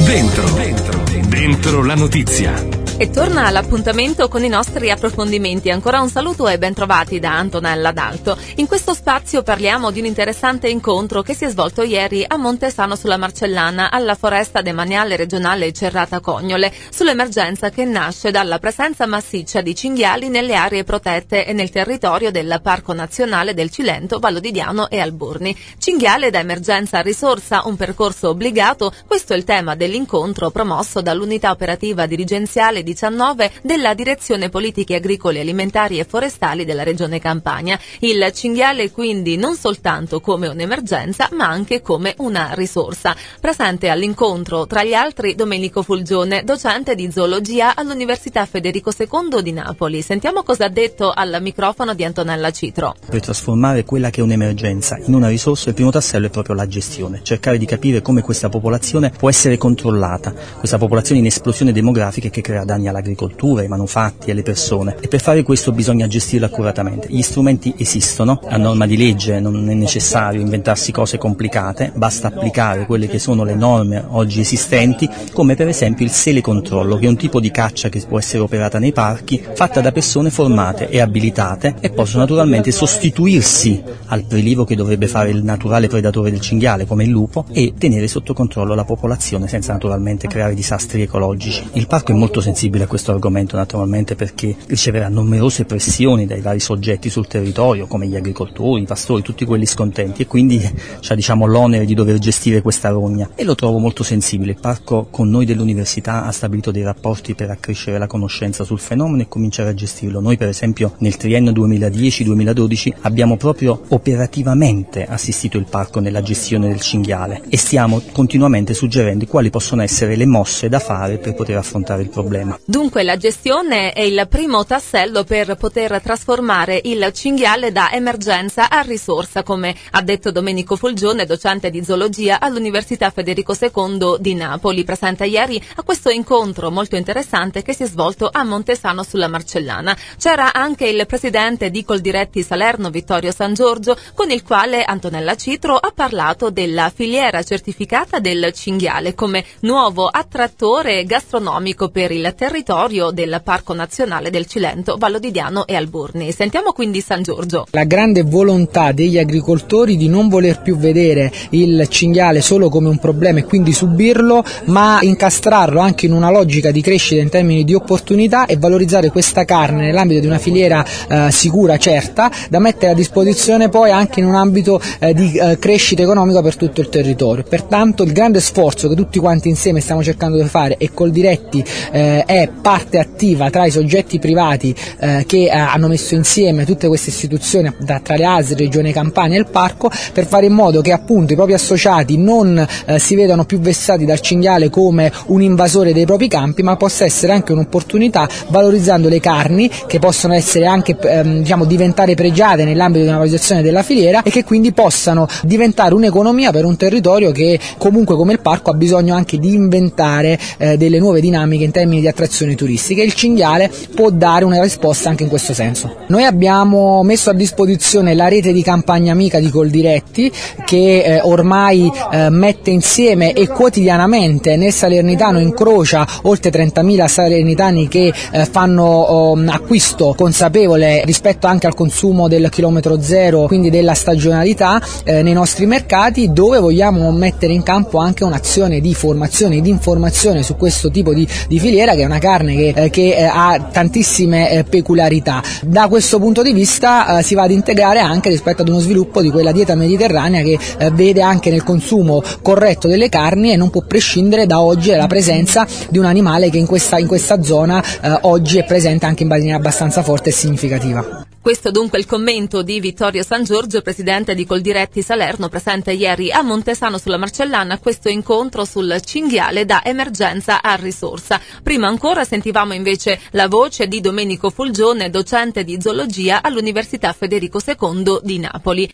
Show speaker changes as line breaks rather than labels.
Dentro la notizia.
E torna all'appuntamento con i nostri approfondimenti. Ancora un saluto e ben trovati da Antonella D'Alto. In questo spazio parliamo di un interessante incontro che si è svolto ieri a Montesano sulla Marcellana, alla foresta demaniale regionale Cerrata Cognole, sull'emergenza che nasce dalla presenza massiccia di cinghiali nelle aree protette e nel territorio del Parco Nazionale del Cilento, Vallo di Diano e Alburni. Cinghiale da emergenza a risorsa, un percorso obbligato, questo è il tema dell'incontro promosso dall'unità operativa dirigenziale 19 della Direzione Politiche Agricole, Alimentari e Forestali della Regione Campania. Il cinghiale quindi non soltanto come un'emergenza ma anche come una risorsa. Presente all'incontro tra gli altri Domenico Fulgione, docente di zoologia all'Università Federico II di Napoli. Sentiamo cosa ha detto al microfono di Antonella Citro.
Per trasformare quella che è un'emergenza in una risorsa, il primo tassello è proprio la gestione, cercare di capire come questa popolazione può essere controllata, questa popolazione in esplosione demografica che crea danni all'agricoltura, ai manufatti, alle persone, e per fare questo bisogna gestirlo accuratamente. Gli strumenti esistono, a norma di legge non è necessario inventarsi cose complicate, basta applicare quelle che sono le norme oggi esistenti, come per esempio il selecontrollo, che è un tipo di caccia che può essere operata nei parchi, fatta da persone formate e abilitate e possono naturalmente sostituirsi al prelievo che dovrebbe fare il naturale predatore del cinghiale come il lupo e tenere sotto controllo la popolazione senza naturalmente creare disastri ecologici. Il parco è molto sensibile a questo argomento naturalmente perché riceverà numerose pressioni dai vari soggetti sul territorio come gli agricoltori, i pastori, tutti quelli scontenti, e quindi c'è l'onere di dover gestire questa rogna e lo trovo molto sensibile. Il parco con noi dell'università ha stabilito dei rapporti per accrescere la conoscenza sul fenomeno e cominciare a gestirlo. Noi per esempio nel triennio 2010-2012 abbiamo proprio operativamente assistito il parco nella gestione del cinghiale e stiamo continuamente suggerendo quali possono essere le mosse da fare per poter affrontare il problema.
Dunque la gestione è il primo tassello per poter trasformare il cinghiale da emergenza a risorsa, come ha detto Domenico Fulgione, docente di zoologia all'Università Federico II di Napoli, presente ieri a questo incontro molto interessante che si è svolto a Montesano sulla Marcellana. C'era anche il presidente di Coldiretti Salerno, Vittorio San Giorgio, con il quale Antonella Citro ha parlato della filiera certificata del cinghiale come nuovo attrattore gastronomico per il territorio del Parco Nazionale del Cilento, Vallo di Diano e Alburni. Sentiamo quindi San Giorgio.
La grande volontà degli agricoltori di non voler più vedere il cinghiale solo come un problema e quindi subirlo, ma incastrarlo anche in una logica di crescita in termini di opportunità e valorizzare questa carne nell'ambito di una filiera sicura, certa, da mettere a disposizione poi anche in un ambito di crescita economica per tutto il territorio. Pertanto il grande sforzo che tutti quanti insieme stiamo cercando di fare, e Coldiretti è parte attiva tra i soggetti privati che hanno messo insieme tutte queste istituzioni tra le ASL, Regione Campania e il parco, per fare in modo che appunto i propri associati non si vedano più vessati dal cinghiale come un invasore dei propri campi, ma possa essere anche un'opportunità, valorizzando le carni che possono essere anche diventare pregiate nell'ambito di una valorizzazione della filiera e che quindi possano diventare un'economia per un territorio che comunque come il parco ha bisogno anche di inventare delle nuove dinamiche in termini di attrazioni turistiche. Il cinghiale può dare una risposta anche in questo senso. Noi abbiamo messo a disposizione la rete di campagna amica di Coldiretti che ormai mette insieme e quotidianamente nel Salernitano incrocia oltre 30.000 salernitani che fanno acquisto consapevole rispetto anche al consumo del chilometro zero, quindi della stagionalità nei nostri mercati, dove vogliamo mettere in campo anche un'azione di formazione e di informazione su questo tipo di filiera, che è una carne che ha tantissime peculiarità. Da questo punto di vista si va ad integrare anche rispetto ad uno sviluppo di quella dieta mediterranea che vede anche nel consumo corretto delle carni e non può prescindere da oggi dalla presenza di un animale che in questa zona oggi è presente anche in maniera abbastanza forte e significativa.
Questo dunque il commento di Vittorio San Giorgio, presidente di Coldiretti Salerno, presente ieri a Montesano sulla Marcellana a questo incontro sul cinghiale da emergenza a risorsa. Prima ancora sentivamo invece la voce di Domenico Fulgione, docente di zoologia all'Università Federico II di Napoli.